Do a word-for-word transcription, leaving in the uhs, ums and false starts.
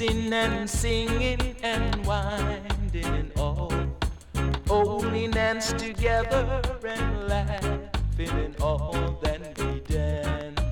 dancing and singing and winding and all, holding hands together and laughing and all. Then we dance.